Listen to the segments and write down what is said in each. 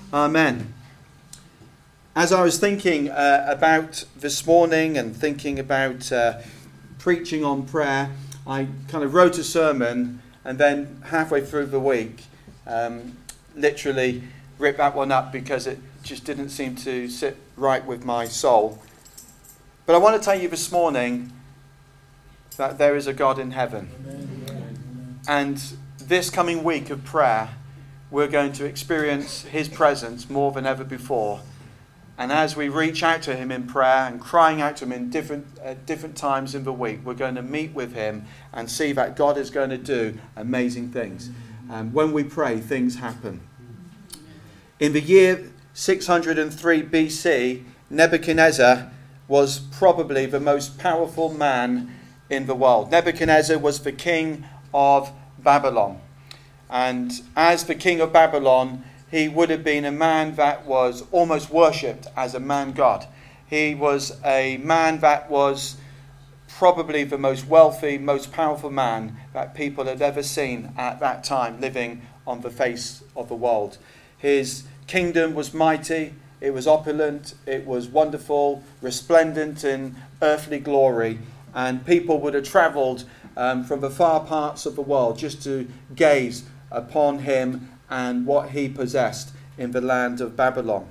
Amen. As I was thinking about this morning and thinking about preaching on prayer, I kind of wrote a sermon and then halfway through the week literally ripped that one up because it just didn't seem to sit right with my soul. But I want to tell you this morning that there is a God in heaven. Amen. And this coming week of prayer, we're going to experience his presence more than ever before. And as we reach out to him in prayer and crying out to him in different times in the week, we're going to meet with him and see that God is going to do amazing things. When we pray, things happen. In the year 603 BC, Nebuchadnezzar was probably the most powerful man in the world. Nebuchadnezzar was the king of Babylon. And as the king of Babylon, he would have been a man that was almost worshipped as a man god. He was a man that was probably the most wealthy, most powerful man that people had ever seen at that time living on the face of the world. His kingdom was mighty, it was opulent, it was wonderful, resplendent in earthly glory, and people would have travelled from the far parts of the world just to gaze upon him and what he possessed in the land of Babylon.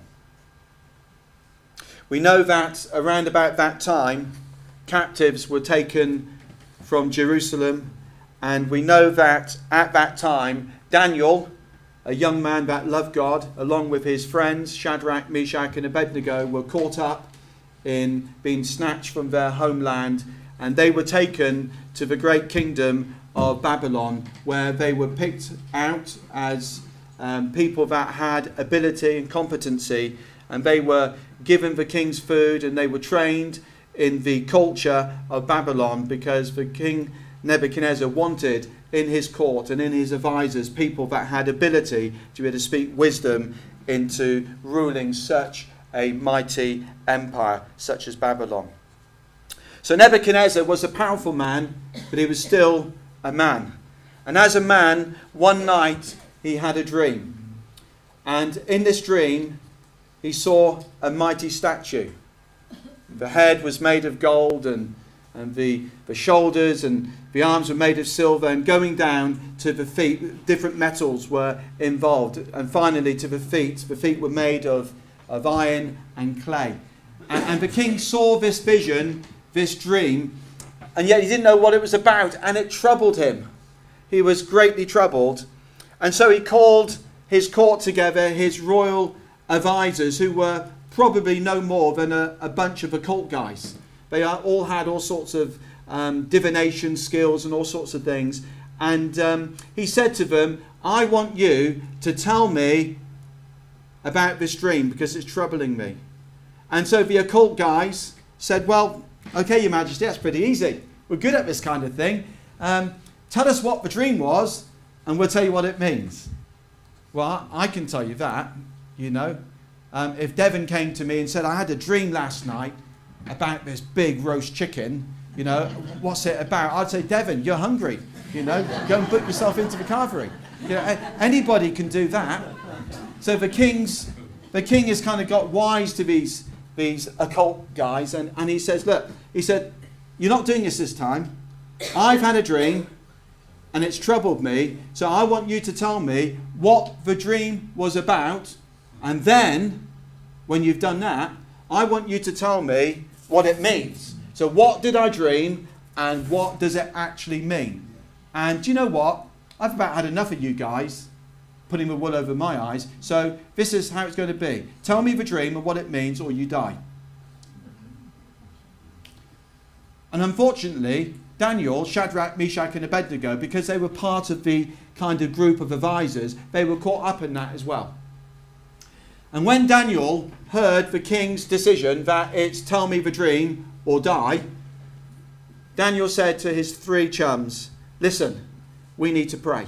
We know that around about that time, captives were taken from Jerusalem, and we know that at that time, Daniel, a young man that loved God, along with his friends, Shadrach, Meshach and Abednego, were caught up in being snatched from their homeland, and they were taken to the great kingdom of Babylon, where they were picked out as people that had ability and competency, and they were given the king's food, and they were trained in the culture of Babylon, because the king Nebuchadnezzar wanted in his court and in his advisors people that had ability to be able to speak wisdom into ruling such a mighty empire such as Babylon. So Nebuchadnezzar was a powerful man, but he was still a man. And as a man, one night he had a dream. And in this dream, he saw a mighty statue. The head was made of gold, and the shoulders and the arms were made of silver, and going down to the feet, different metals were involved. And finally to the feet were made of iron and clay. And the king saw this vision, this dream, and yet he didn't know what it was about, and it troubled him. He was greatly troubled. And so he called his court together, his royal advisors, who were probably no more than a bunch of occult guys. They all had all sorts of divination skills and all sorts of things. And he said to them, I want you to tell me about this dream because it's troubling me. And so the occult guys said, well, okay, Your Majesty, that's pretty easy. We're good at this kind of thing. Tell us what the dream was, and we'll tell you what it means. Well, I can tell you that, you know. If Devon came to me and said, I had a dream last night about this big roast chicken, you know, what's it about? I'd say, Devon, you're hungry, you know, go and put yourself into the carvery. You know, anybody can do that. So the king has kind of got wise to these occult guys, and he says, look, he said, you're not doing this time. I've had a dream, and it's troubled me, so I want you to tell me what the dream was about, and then, when you've done that, I want you to tell me what it means. So what did I dream, and what does it actually mean? And do you know what? I've about had enough of you guys putting the wool over my eyes, so this is how it's going to be. Tell me the dream and what it means, or you die. And unfortunately, Daniel, Shadrach, Meshach and Abednego, because they were part of the kind of group of advisors, they were caught up in that as well. And when Daniel heard the king's decision that it's tell me the dream or die, Daniel said to his three chums, listen, we need to pray.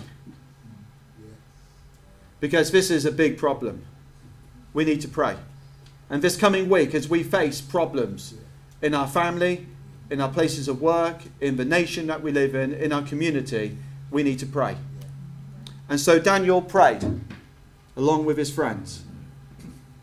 Because this is a big problem. We need to pray. And this coming week, as we face problems in our family, in our places of work, in the nation that we live in our community, we need to pray. And so Daniel prayed along with his friends.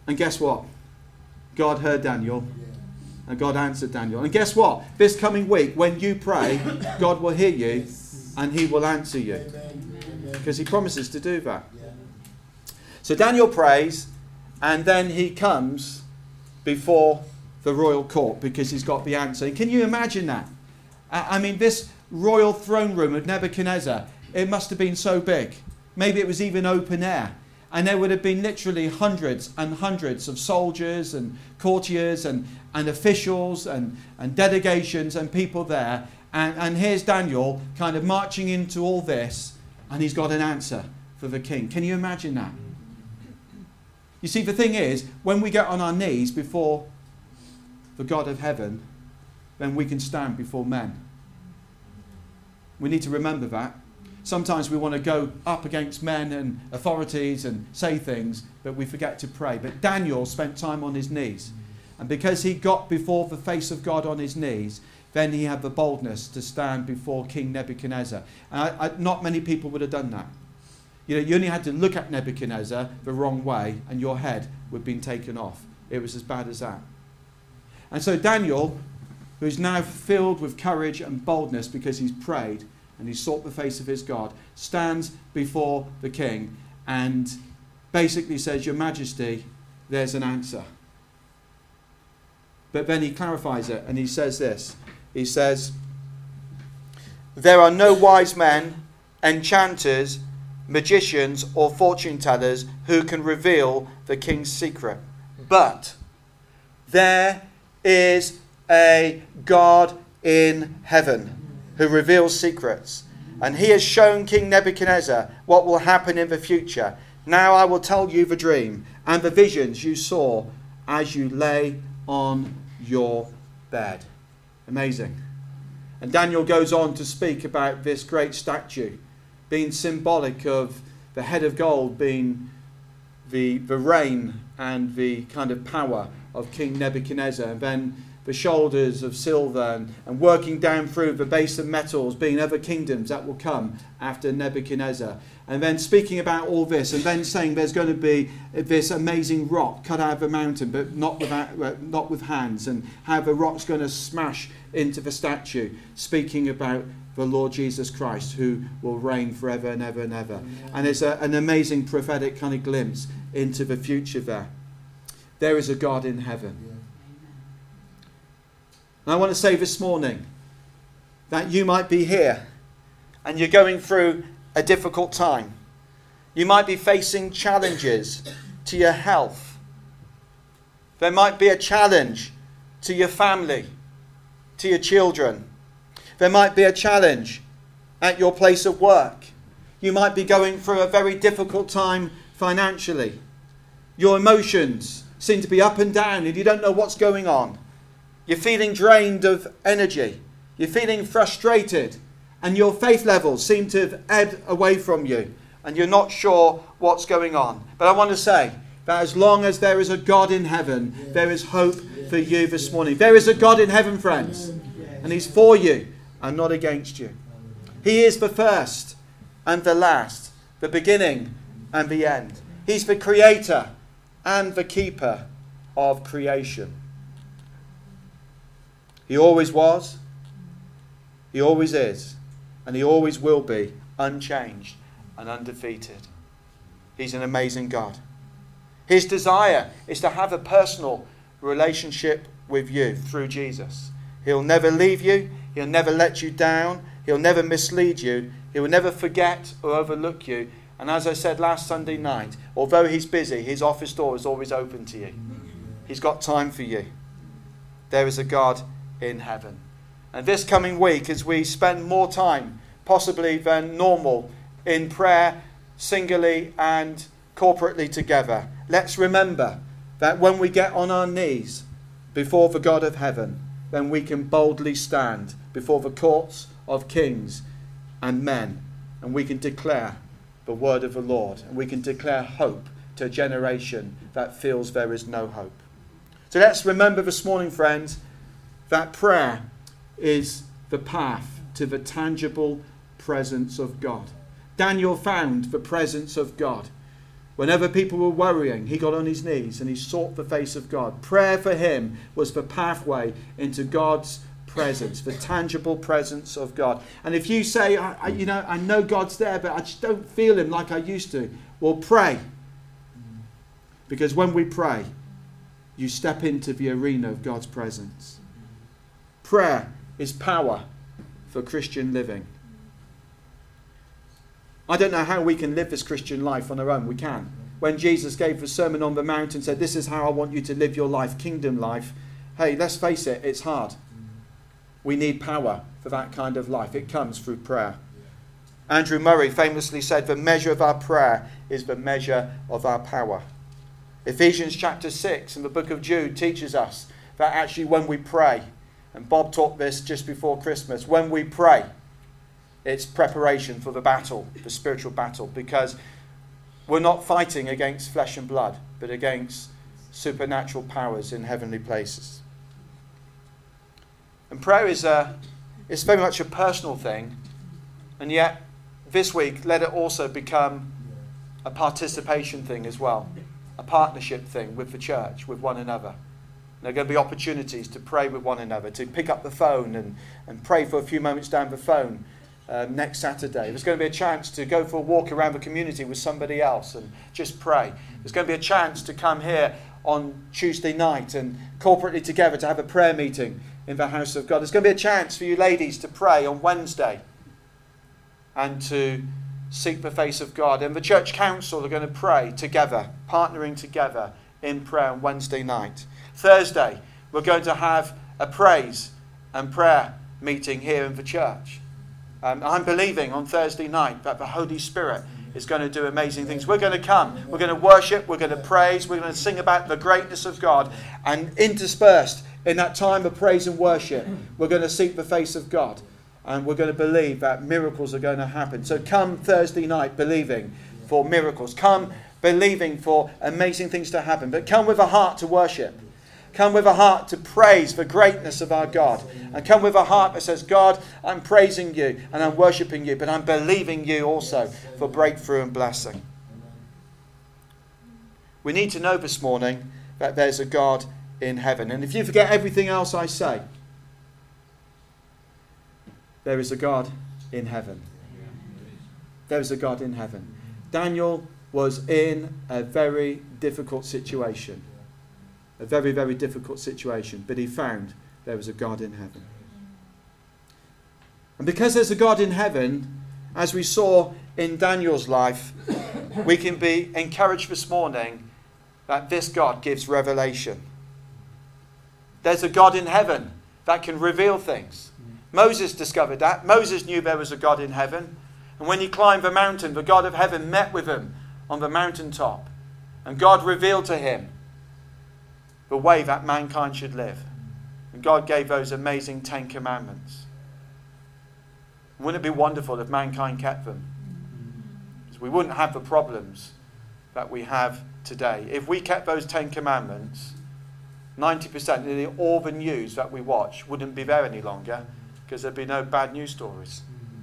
And guess what? God heard Daniel. And God answered Daniel. And guess what? This coming week, when you pray, God will hear you and he will answer you. Because he promises to do that. So Daniel prays, and then he comes before the royal court because he's got the answer. And can you imagine that? I mean, this royal throne room of Nebuchadnezzar, it must have been so big. Maybe it was even open air. And there would have been literally hundreds and hundreds of soldiers and courtiers and officials and delegations and people there. And here's Daniel kind of marching into all this, and he's got an answer for the king. Can you imagine that? You see, the thing is, when we get on our knees before the God of heaven, then we can stand before men. We need to remember that. Sometimes we want to go up against men and authorities and say things, but we forget to pray. But Daniel spent time on his knees. And because he got before the face of God on his knees, then he had the boldness to stand before King Nebuchadnezzar. And not many people would have done that. You know, you only had to look at Nebuchadnezzar the wrong way and your head would have been taken off. It was as bad as that. And so Daniel, who is now filled with courage and boldness because he's prayed and he sought the face of his God, stands before the king and basically says, Your Majesty, there's an answer. But then he clarifies it and he says this. He says, There are no wise men, enchanters, magicians or fortune tellers who can reveal the king's secret. But there is a God in heaven who reveals secrets. And he has shown King Nebuchadnezzar what will happen in the future. Now I will tell you the dream and the visions you saw as you lay on your bed. Amazing. And Daniel goes on to speak about this great statue being symbolic of the head of gold being the reign and the kind of power of King Nebuchadnezzar, and then the shoulders of silver and working down through the base of metals being other kingdoms that will come after Nebuchadnezzar. And then speaking about all this and then saying there's going to be this amazing rock cut out of a mountain but not with hands, and how the rock's going to smash into the statue, speaking about the Lord Jesus Christ who will reign forever and ever and ever. And it's an amazing prophetic kind of glimpse into the future there. There is a God in heaven. And I want to say this morning that you might be here and you're going through a difficult time. You might be facing challenges to your health. There might be a challenge to your family, to your children. There might be a challenge at your place of work. You might be going through a very difficult time financially. Your emotions seem to be up and down and you don't know what's going on. You're feeling drained of energy. You're feeling frustrated. And your faith levels seem to have ebbed away from you. And you're not sure what's going on. But I want to say that as long as there is a God in heaven, there is hope for you this morning. There is a God in heaven, friends. And he's for you and not against you. He is the first and the last, the beginning and the end. He's the creator and the keeper of creation. He always was, he always is, and he always will be unchanged and undefeated. He's an amazing God. His desire is to have a personal relationship with you through Jesus. He'll never leave you. He'll never let you down. He'll never mislead you. He will never forget or overlook you. And as I said last Sunday night, although he's busy, his office door is always open to you. He's got time for you. There is a God in heaven. And this coming week, as we spend more time, possibly than normal, in prayer, singly and corporately together, let's remember that when we get on our knees before the God of heaven, then we can boldly stand before the courts of kings and men, and we can declare the word of the Lord, and we can declare hope to a generation that feels there is no hope. So let's remember this morning, friends, that prayer is the path to the tangible presence of God. Daniel found the presence of God. Whenever people were worrying, he got on his knees and he sought the face of God. Prayer for him was the pathway into God's presence, the tangible presence of God. And if you say, I know God's there, but I just don't feel him like I used to, well, pray. Because when we pray, you step into the arena of God's presence. Prayer is power for Christian living. I don't know how we can live this Christian life on our own. We can. When Jesus gave the Sermon on the Mount and said, this is how I want you to live your life, kingdom life. Hey, let's face it, it's hard. We need power for that kind of life. It comes through prayer. Andrew Murray famously said, the measure of our prayer is the measure of our power. Ephesians chapter 6 and the book of Jude teaches us that actually when we pray, and Bob taught this just before Christmas, when we pray, it's preparation for the battle, the spiritual battle, because we're not fighting against flesh and blood, but against supernatural powers in heavenly places. And prayer is it's very much a personal thing, and yet this week let it also become a participation thing as well, a partnership thing with the church, with one another. There are going to be opportunities to pray with one another, to pick up the phone and pray for a few moments down the phone next Saturday. There's going to be a chance to go for a walk around the community with somebody else and just pray. There's going to be a chance to come here on Tuesday night and corporately together to have a prayer meeting in the house of God. There's going to be a chance for you ladies to pray on Wednesday and to seek the face of God. And the church council are going to pray together, partnering together in prayer on Wednesday night. Thursday, we're going to have a praise and prayer meeting here in the church. I'm believing on Thursday night that the Holy Spirit is going to do amazing things. We're going to come, we're going to worship, we're going to praise, we're going to sing about the greatness of God, and interspersed in that time of praise and worship, we're going to seek the face of God, and we're going to believe that miracles are going to happen. So come Thursday night believing for miracles. Come believing for amazing things to happen, but come with a heart to worship. Come with a heart to praise the greatness of our God. And come with a heart that says, God, I'm praising you and I'm worshipping you, but I'm believing you also for breakthrough and blessing. We need to know this morning that there's a God in heaven. And if you forget everything else I say, there is a God in heaven. There is a God in heaven. Daniel was in a very difficult situation. A very, very difficult situation. But he found there was a God in heaven. And because there's a God in heaven, as we saw in Daniel's life, we can be encouraged this morning that this God gives revelation. There's a God in heaven that can reveal things. Moses discovered that. Moses knew there was a God in heaven. And when he climbed the mountain, the God of heaven met with him on the mountaintop. And God revealed to him the way that mankind should live. And God gave those amazing 10 commandments. Wouldn't it be wonderful if mankind kept them? Because we wouldn't have the problems that we have today. If we kept those 10 commandments, 90% of all the news that we watch wouldn't be there any longer, because there'd be no bad news stories.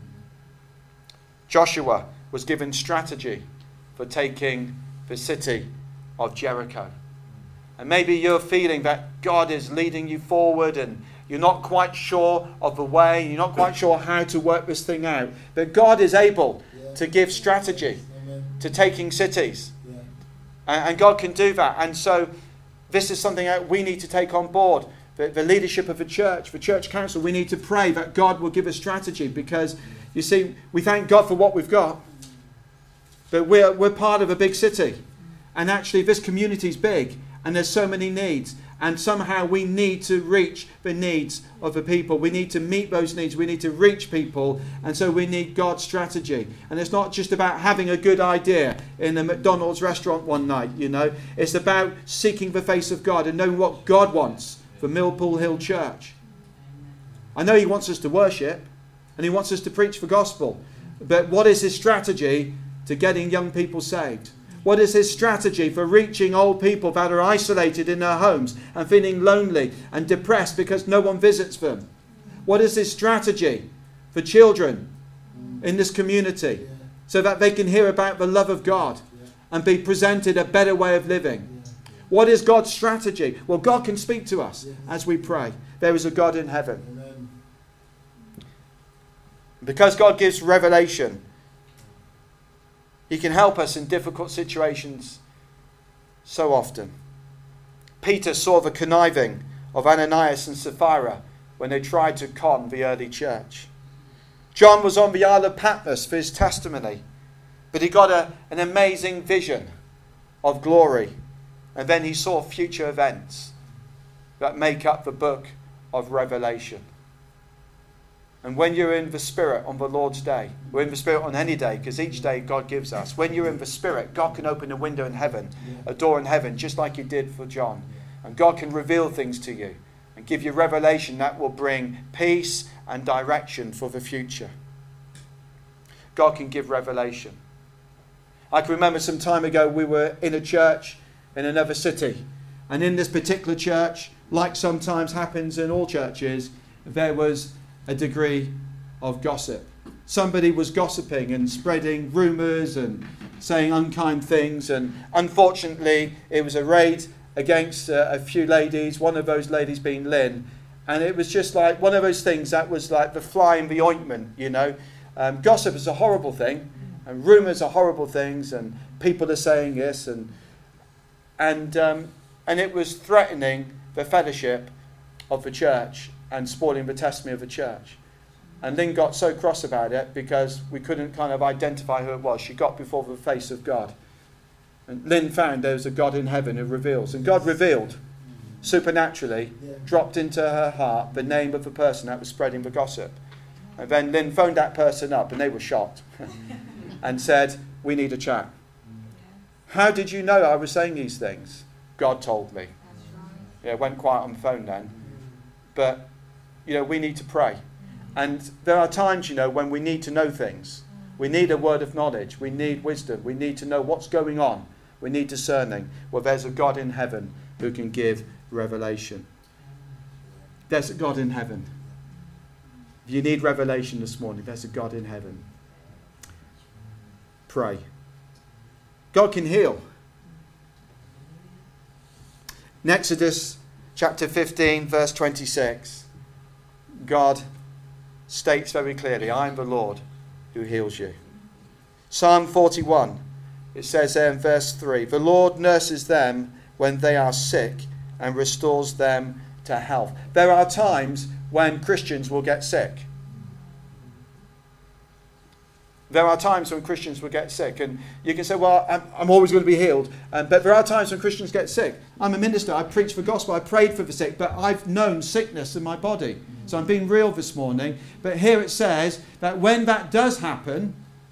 Joshua was given strategy for taking the city of Jericho. And maybe you're feeling that God is leading you forward and you're not quite sure of the way, you're not quite sure how to work this thing out. But God is able to give strategy to taking cities. And God can do that. And so this is something that we need to take on board. The leadership of the church council, we need to pray that God will give us strategy, because, you see, we thank God for what we've got. But we're part of a big city. And actually this community is big. And there's so many needs. And somehow we need to reach the needs of the people. We need to meet those needs. We need to reach people. And so we need God's strategy. And it's not just about having a good idea in a McDonald's restaurant one night, you know. It's about seeking the face of God and knowing what God wants for Millpool Hill Church. I know he wants us to worship and he wants us to preach the gospel. But what is his strategy to getting young people saved? What is his strategy for reaching old people that are isolated in their homes and feeling lonely and depressed because no one visits them? What is his strategy for children in this community so that they can hear about the love of God and be presented a better way of living. What is God's strategy? Well, God can speak to us as we pray. There is a God in heaven. Amen. Because God gives revelation, He can help us in difficult situations so often. Peter saw the conniving of Ananias and Sapphira when they tried to con the early church. John was on the Isle of Patmos for his testimony, but he got an amazing vision of glory, and then he saw future events that make up the book of Revelation. And when you're in the Spirit on the Lord's day, we're in the Spirit on any day, because each day God gives us. When you're in the Spirit, God can open a window in heaven, a door in heaven, just like He did for John. And God can reveal things to you and give you revelation that will bring peace and direction for the future. God can give revelation. I can remember some time ago we were in a church in another city. And in this particular church, like sometimes happens in all churches, there was a degree of gossip. Somebody was gossiping and spreading rumours and saying unkind things. And unfortunately, it was a raid against a few ladies, one of those ladies being Lynn. And it was just like one of those things that was like the fly in the ointment, you know. Gossip is a horrible thing, and rumours are horrible things, and people are saying this, and it was threatening the fellowship of the church and spoiling the testimony of the church. And Lynn got so cross about it because we couldn't kind of identify who it was. She got before the face of God. And Lynn found there was a God in heaven who reveals. And God revealed, supernaturally, dropped into her heart the name of the person that was spreading the gossip. And then Lynn phoned that person up, and they were shocked, and said, "We need a chat." "How did you know I was saying these things?" "God told me." Yeah, it went quiet on the phone then. But, we need to pray. And there are times, when we need to know things. We need a word of knowledge. We need wisdom. We need to know what's going on. We need discerning. Well, there's a God in heaven who can give revelation. There's a God in heaven. If you need revelation this morning, there's a God in heaven. Pray. God can heal. In Exodus chapter 15, verse 26, God states very clearly, "I am the Lord who heals you." Psalm 41, it says there in verse 3, "The Lord nurses them when they are sick and restores them to health." There are times when Christians will get sick. There are times when Christians will get sick. And you can say, "Well, I'm always going to be healed." But there are times when Christians get sick. I'm a minister. I preach the gospel. I prayed for the sick. But I've known sickness in my body. So I'm being real this morning. But here it says that when that does happen,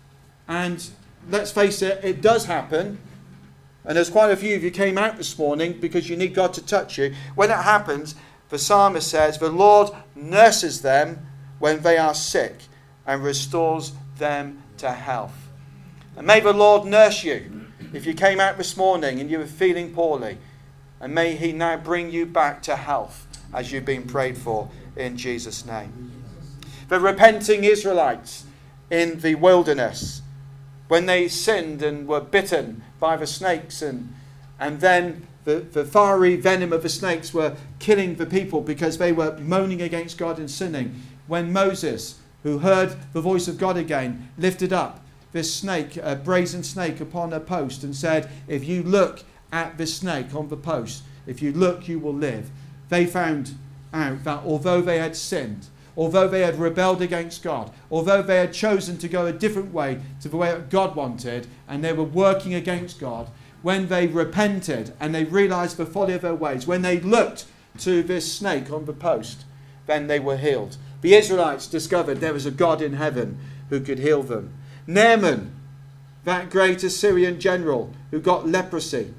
and let's face it, it does happen. And there's quite a few of you came out this morning because you need God to touch you. When it happens, the psalmist says, "The Lord nurses them when they are sick and restores them to health." And may the Lord nurse you if you came out this morning and you were feeling poorly. And may He now bring you back to health as you've been prayed for in Jesus' name. The repenting Israelites in the wilderness, when they sinned and were bitten by the snakes, and then the fiery venom of the snakes were killing the people because they were moaning against God and sinning. When Moses, who heard the voice of God again, lifted up this snake, a brazen snake, upon a post and said, "If you look at this snake on the post, if you look, you will live." They found out that although they had sinned, although they had rebelled against God, although they had chosen to go a different way to the way that God wanted, and they were working against God, when they repented and they realized the folly of their ways, when they looked to this snake on the post, then they were healed. The Israelites discovered there was a God in heaven who could heal them. Naaman, that great Assyrian general who got leprosy,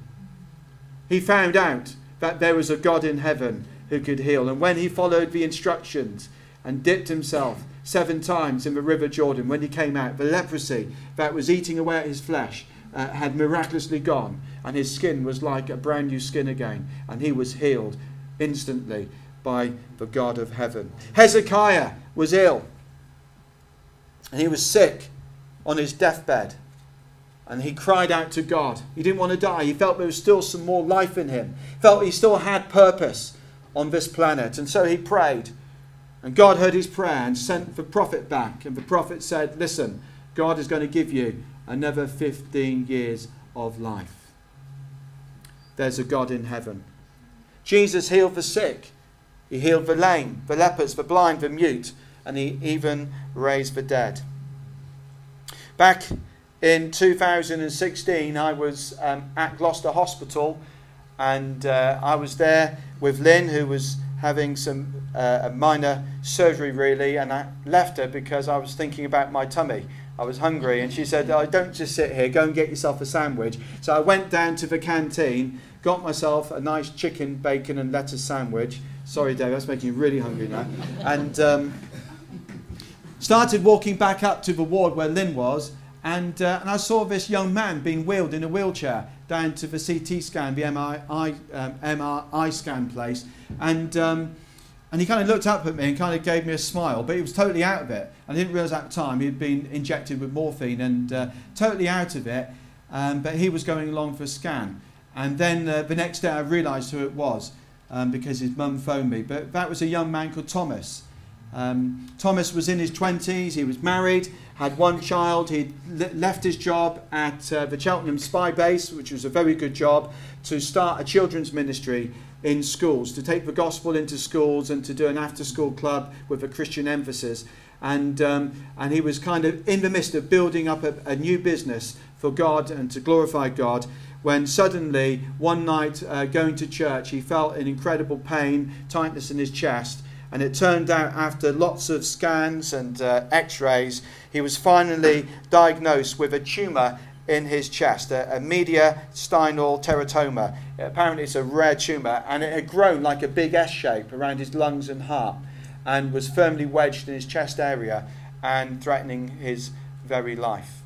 he found out that there was a God in heaven who could heal. And when he followed the instructions and dipped himself 7 times in the river Jordan, when he came out, the leprosy that was eating away at his flesh had miraculously gone, and his skin was like a brand new skin again, and he was healed instantly by the God of heaven. Hezekiah was ill, and he was sick on his deathbed. And he cried out to God. He didn't want to die. He felt there was still some more life in him. He felt he still had purpose on this planet. And so he prayed. And God heard his prayer and sent the prophet back. And the prophet said, listen, God is going to give you another 15 years of life. There's a God in heaven. Jesus healed the sick. He healed the lame, the lepers, the blind, the mute. And he even raised the dead. Back in 2016, I was at Gloucester Hospital, and I was there with Lynn, who was having some a minor surgery, really, and I left her because I was thinking about my tummy. I was hungry, and she said, oh, don't just sit here, go and get yourself a sandwich. So I went down to the canteen, got myself a nice chicken, bacon and lettuce sandwich. Sorry, Dave, that's making you really hungry now. And started walking back up to the ward where Lynn was, and I saw this young man being wheeled in a wheelchair down to the CT scan, the MRI scan place, and he kind of looked up at me and kind of gave me a smile, but he was totally out of it. I didn't realise at the time he'd been injected with morphine and totally out of it, but he was going along for a scan. And then the next day I realised who it was because his mum phoned me, but that was a young man called Thomas. Thomas was in his 20s, he was married, had one child. He'd left his job at the Cheltenham Spy Base, which was a very good job, to start a children's ministry in schools, to take the gospel into schools and to do an after-school club with a Christian emphasis. And he was kind of in the midst of building up a new business for God and to glorify God, when suddenly one night going to church he felt an incredible pain, tightness in his chest. And it turned out after lots of scans and x-rays, he was finally diagnosed with a tumour in his chest, a mediastinal teratoma. Apparently it's a rare tumour, and it had grown like a big S shape around his lungs and heart and was firmly wedged in his chest area and threatening his very life.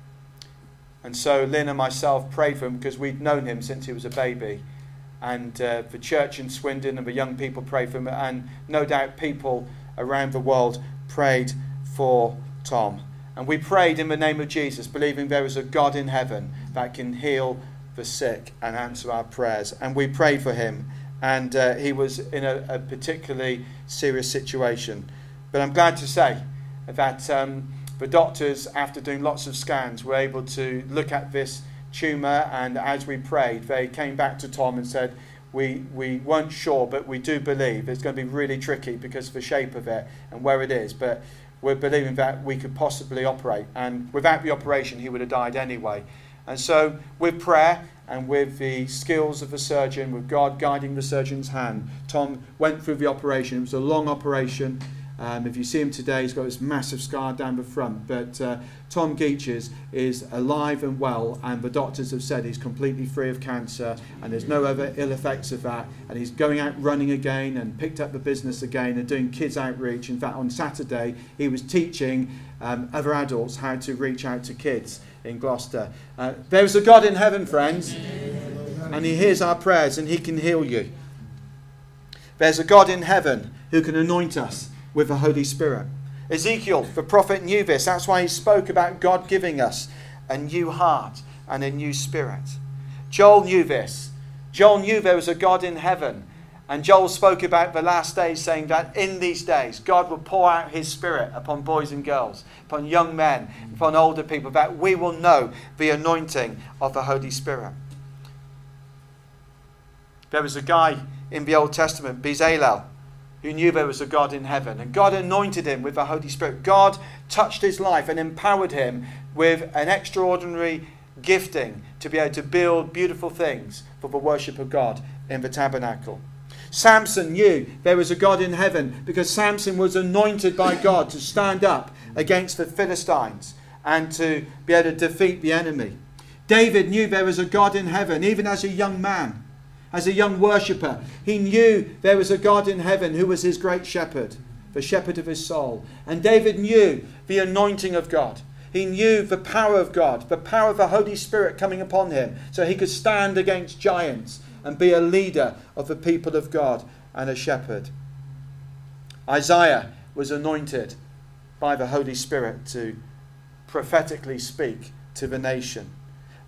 And so Lynn and myself prayed for him because we'd known him since he was a baby. And the church in Swindon and the young people prayed for him, and no doubt people around the world prayed for Tom. And we prayed in the name of Jesus, believing there is a God in heaven that can heal the sick and answer our prayers. And we prayed for him, and he was in a particularly serious situation. But I'm glad to say that the doctors, after doing lots of scans, were able to look at this tumour, and as we prayed, they came back to Tom and said, we weren't sure, but we do believe it's going to be really tricky because of the shape of it and where it is, but we're believing that we could possibly operate, and without the operation he would have died anyway. And so with prayer and with the skills of the surgeon, with God guiding the surgeon's hand, Tom went through the operation. It was a long operation. If you see him today, he's got this massive scar down the front. But Tom Geaches is alive and well, and the doctors have said he's completely free of cancer, and there's no other ill effects of that. And he's going out running again and picked up the business again and doing kids outreach. In fact, on Saturday, he was teaching other adults how to reach out to kids in Gloucester. There's a God in heaven, friends, and he hears our prayers and he can heal you. There's a God in heaven who can anoint us with the Holy Spirit. Ezekiel, the prophet, knew this. That's why he spoke about God giving us a new heart and a new spirit. Joel knew this. Joel knew there was a God in heaven. And Joel spoke about the last days, saying that in these days God will pour out his Spirit upon boys and girls, upon young men, upon older people, that we will know the anointing of the Holy Spirit. There was a guy in the Old Testament, Bezalel, who knew there was a God in heaven. And God anointed him with the Holy Spirit. God touched his life and empowered him with an extraordinary gifting to be able to build beautiful things for the worship of God in the tabernacle. Samson knew there was a God in heaven because Samson was anointed by God to stand up against the Philistines and to be able to defeat the enemy. David knew there was a God in heaven, even as a young man. As a young worshipper, he knew there was a God in heaven who was his great shepherd, the shepherd of his soul. And David knew the anointing of God. He knew the power of God, the power of the Holy Spirit coming upon him, so he could stand against giants and be a leader of the people of God and a shepherd. Isaiah was anointed by the Holy Spirit to prophetically speak to the nation.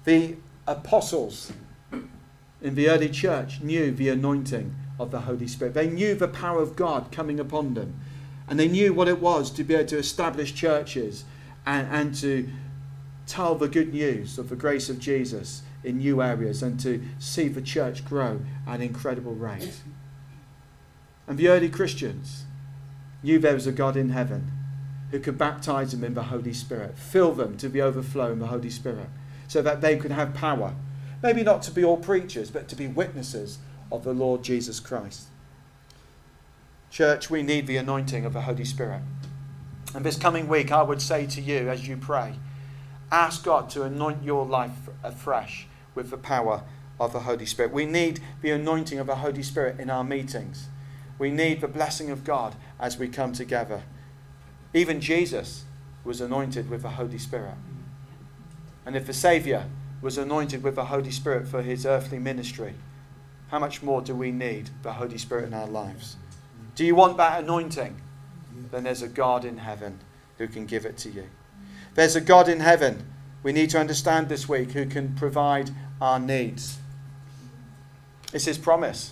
The apostles in the early church knew the anointing of the Holy Spirit. They knew the power of God coming upon them. And they knew what it was to be able to establish churches and to tell the good news of the grace of Jesus in new areas and to see the church grow at an incredible rate. And the early Christians knew there was a God in heaven who could baptize them in the Holy Spirit, fill them to the overflow in the Holy Spirit, so that they could have power. Maybe not to be all preachers, but to be witnesses of the Lord Jesus Christ. Church, we need the anointing of the Holy Spirit. And this coming week, I would say to you as you pray, ask God to anoint your life afresh with the power of the Holy Spirit. We need the anointing of the Holy Spirit in our meetings. We need the blessing of God as we come together. Even Jesus was anointed with the Holy Spirit. And if the Saviour was anointed with the Holy Spirit for his earthly ministry, how much more do we need the Holy Spirit in our lives? Do you want that anointing? Then there's a God in heaven who can give it to you. There's a God in heaven, we need to understand this week, who can provide our needs. It's his promise.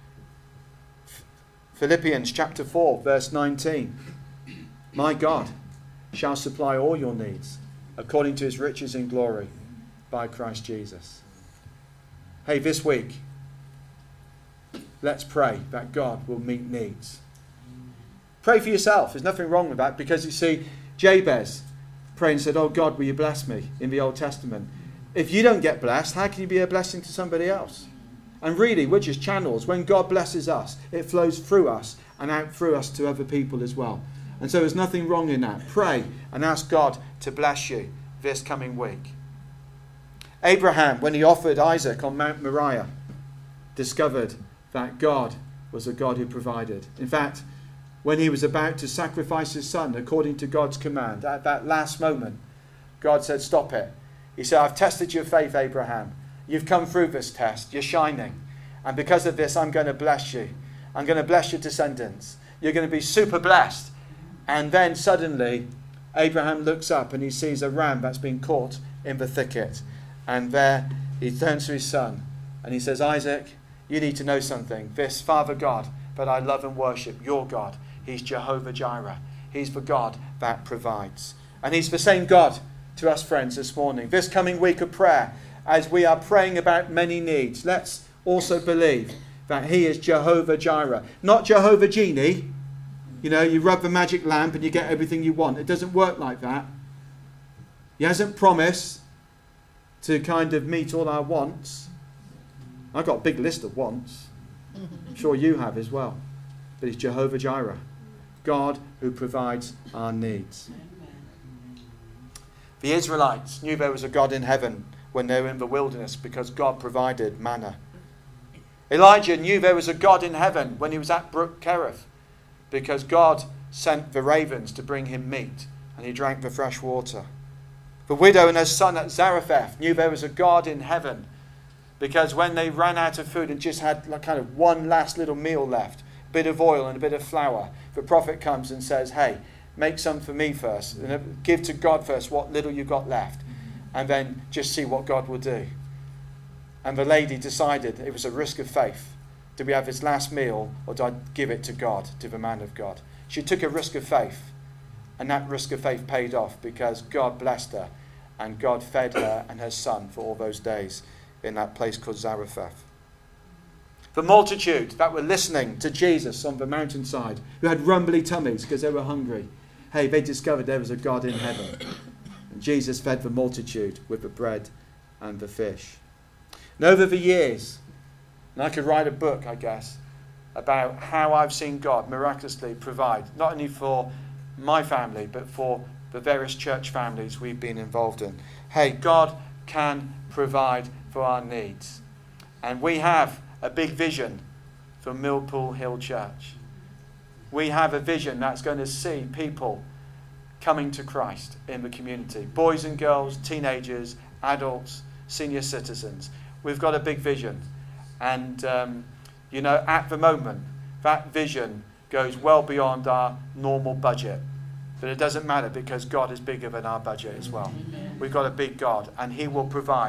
Philippians chapter 4, verse 19. My God shall supply all your needs according to his riches in glory by Christ Jesus. Hey, this week, let's pray that God will meet needs. Pray for yourself. There's nothing wrong with that, because you see, Jabez prayed and said, oh God, will you bless me, in the Old Testament. If you don't get blessed, how can you be a blessing to somebody else? And really, we're just channels. When God blesses us, it flows through us and out through us to other people as well. And so there's nothing wrong in that. Pray and ask God to bless you this coming week. Abraham, when he offered Isaac on Mount Moriah, discovered that God was a God who provided. In fact, when he was about to sacrifice his son according to God's command, at that last moment, God said, stop it. He said, I've tested your faith, Abraham. You've come through this test. You're shining. And because of this, I'm going to bless you. I'm going to bless your descendants. You're going to be super blessed. And then suddenly, Abraham looks up and he sees a ram that's been caught in the thicket. And there he turns to his son and he says, Isaac, you need to know something. This Father God that I love and worship, your God, he's Jehovah Jireh. He's the God that provides. And he's the same God to us, friends, this morning. This coming week of prayer, as we are praying about many needs, let's also believe that he is Jehovah Jireh. Not Jehovah Genie. You know, you rub the magic lamp and you get everything you want. It doesn't work like that. He hasn't promised to kind of meet all our wants. I've got a big list of wants. I'm sure you have as well. But he's Jehovah Jireh, God who provides our needs. The Israelites knew there was a God in heaven when they were in the wilderness because God provided manna. Elijah knew there was a God in heaven when he was at Brook Kerith because God sent the ravens to bring him meat and he drank the fresh water. The widow and her son at Zarephath knew there was a God in heaven because when they ran out of food and just had like kind of one last little meal left, a bit of oil and a bit of flour, the prophet comes and says, hey, make some for me first and give to God first what little you got left and then just see what God will do. And the lady decided it was a risk of faith. Do we have his last meal or do I give it to God, to the man of God? She took a risk of faith and that risk of faith paid off because God blessed her and God fed her and her son for all those days in that place called Zarephath. The multitude that were listening to Jesus on the mountainside, who had rumbly tummies because they were hungry, hey, they discovered there was a God in heaven. And Jesus fed the multitude with the bread and the fish. And over the years, and I could write a book, I guess, about how I've seen God miraculously provide, not only for my family, but for the various church families we've been involved in. Hey, God can provide for our needs. And we have a big vision for Millpool Hill Church. We have a vision that's going to see people coming to Christ in the community. Boys and girls, teenagers, adults, senior citizens. We've got a big vision. And, at the moment, that vision goes well beyond our normal budget. But it doesn't matter because God is bigger than our budget as well. We've got a big God and he will provide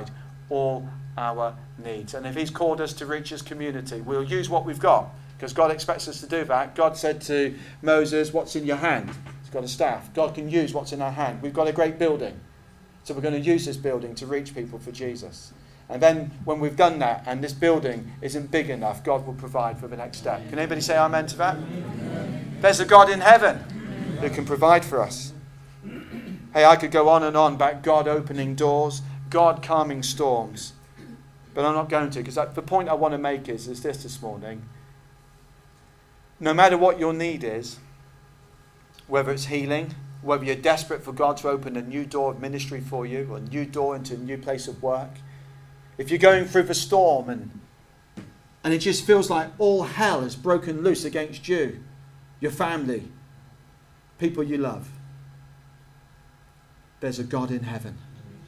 all our needs. And if he's called us to reach his community, we'll use what we've got, because God expects us to do that. God said to Moses, what's in your hand? He's got a staff. God can use what's in our hand. We've got a great building. So we're going to use this building to reach people for Jesus. And then when we've done that and this building isn't big enough, God will provide for the next step. Can anybody say amen to that? There's a God in heaven who can provide for us. Hey, I could go on and on about God opening doors, God calming storms. But I'm not going to, because the point I want to make is this morning. No matter what your need is, whether it's healing, whether you're desperate for God to open a new door of ministry for you, or a new door into a new place of work, if you're going through the storm and it just feels like all hell is broken loose against you, your family, people you love, there's a God in heaven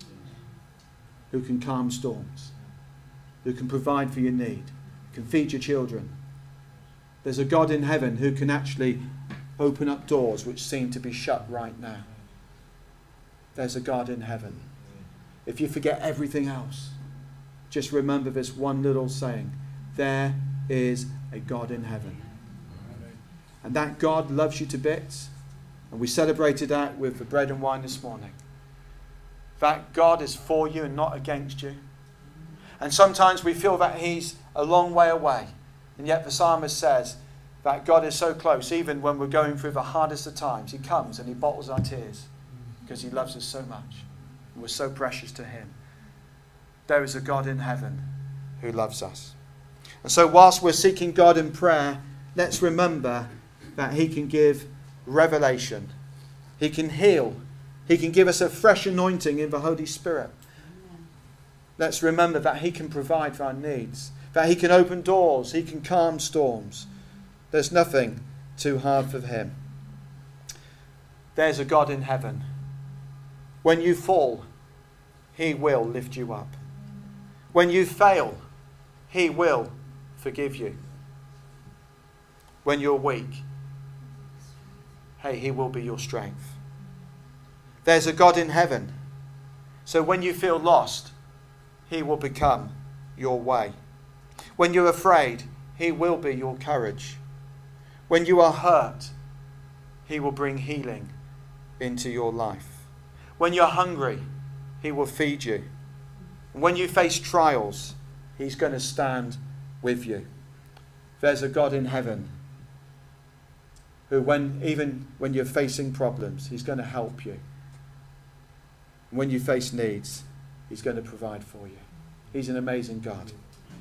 who can calm storms, who can provide for your need, can feed your children. There's a God in heaven who can actually open up doors which seem to be shut right now. There's a God in heaven. If you forget everything else, just remember this one little saying. There is a God in heaven. And that God loves you to bits. And we celebrated that with the bread and wine this morning. That God is for you and not against you. And sometimes we feel that he's a long way away. And yet the psalmist says that God is so close, even when we're going through the hardest of times. He comes and he bottles our tears because he loves us so much. And we're so precious to him. There is a God in heaven who loves us. And so whilst we're seeking God in prayer, let's remember that he can give revelation. He can heal. He can give us a fresh anointing in the Holy Spirit. Let's remember that he can provide for our needs. That he can open doors. He can calm storms. There's nothing too hard for him. There's a God in heaven. When you fall, he will lift you up. When you fail, he will forgive you. When you're weak, hey, he will be your strength. There's a God in heaven. So when you feel lost, he will become your way. When you're afraid, he will be your courage. When you are hurt, he will bring healing into your life. When you're hungry, he will feed you. When you face trials, he's going to stand with you. There's a God in heaven who, even when you're facing problems, he's going to help you. When you face needs, he's going to provide for you. He's an amazing God.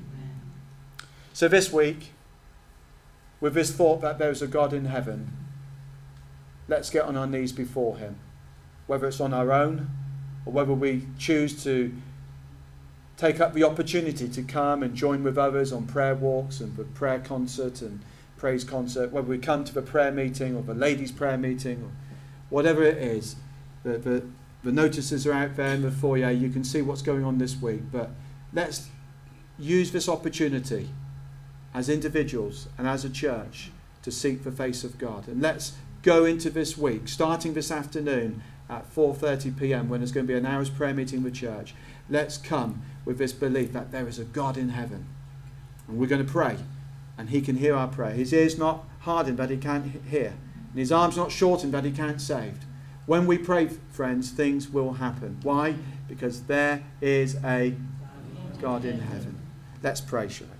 So this week, with this thought that there's a God in heaven, let's get on our knees before him. Whether it's on our own, or whether we choose to take up the opportunity to come and join with others on prayer walks and the prayer concert and praise concert, whether we come to the prayer meeting or the ladies' prayer meeting or whatever it is. The notices are out there in the foyer. You can see what's going on this week. But let's use this opportunity as individuals and as a church to seek the face of God. And let's go into this week, starting this afternoon at 4:30 p.m. when there's going to be an hour's prayer meeting with church. Let's come with this belief that there is a God in heaven. And we're going to pray. And he can hear our prayer. His ear's not hardened that he can't hear. And his arm's not shortened that he can't save. When we pray, friends, things will happen. Why? Because there is a God in heaven. Let's pray, shall we?